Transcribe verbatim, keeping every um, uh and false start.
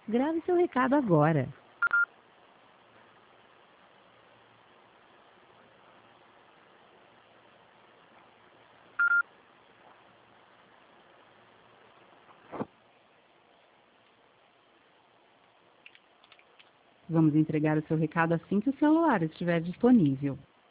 Grave seu recado agora. Vamos entregar o seu recado assim que o celular estiver disponível.